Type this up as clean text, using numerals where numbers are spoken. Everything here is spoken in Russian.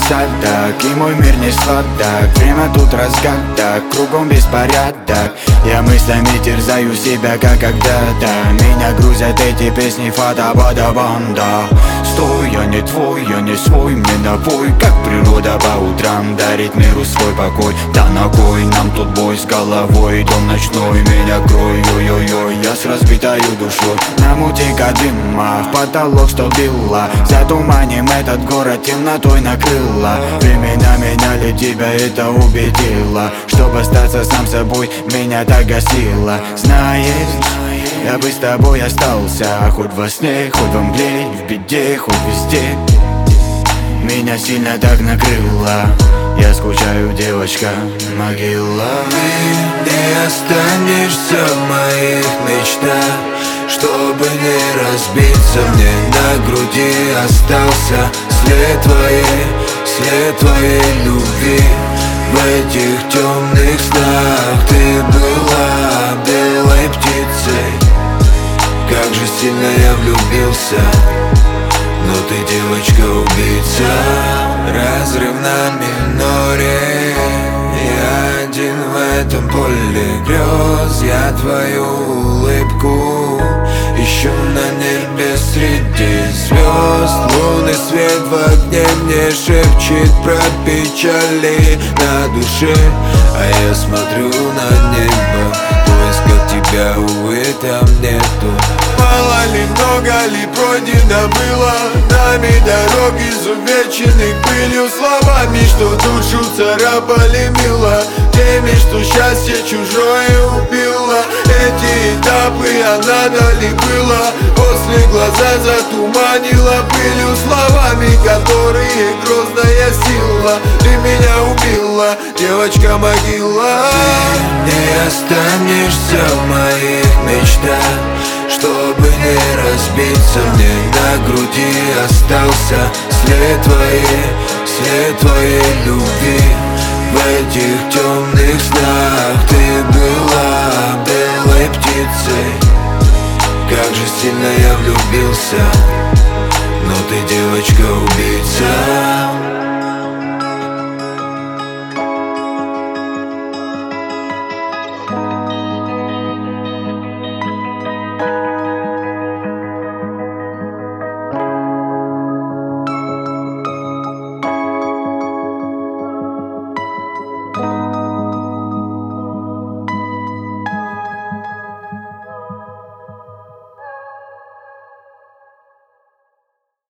осадок, и мой мир не сладок. Время тут разгадок, кругом беспорядок. Я мыслями терзаю себя, как когда-то. Меня грузят эти песни, фата-бада-банда. Стой, я не твой, я не свой, мне напой. Как природа по утрам дарит миру свой покой. Да на кой нам тут бой с головой? Дом ночной, меня крой, ой-ой-ой. Я с разбитой душой, намути-ка дыма, в потолок столбила. За туманем этот город темнотой накрыла. Времена меняли тебя, это убедило. Чтобы остаться сам собой, меня так гасило. Знаешь, я бы с тобой остался. Хоть во сне, хоть во мгле, в беде, хоть везде. Меня сильно так накрыло. Я скучаю, девочка, могила. Ты не останешься в моих мечтах. Чтобы не разбиться, мне на груди остался след твоей любви. В этих темных снах ты была белой птицей. Как же сильно я влюбился, но ты, девочка-убийца. Разрыв на миноре, я один в этом поле грез. Я твою улыбку ищу на небе среди звезд. Лунный свет в окне мне шепчет про печали на душе. А я смотрю на небо, в поисках тебя, увы, там нету. Мало ли, много ли пройдено было нами дорог, изувеченных пылью, словами, что душу царапали мило, теми, что счастье чужое убило. Эти этапы, а надо ли было? После глаза затуманила пылью, словами, которые грозная сила. Ты меня убила, девочка-могила. Ты не останешься в моих мечтах. Чтобы не разбиться, мне на груди остался след твоей любви. В этих темных снах ты была белой птицей. Как же сильно я влюбился, но ты, девочка-убийца.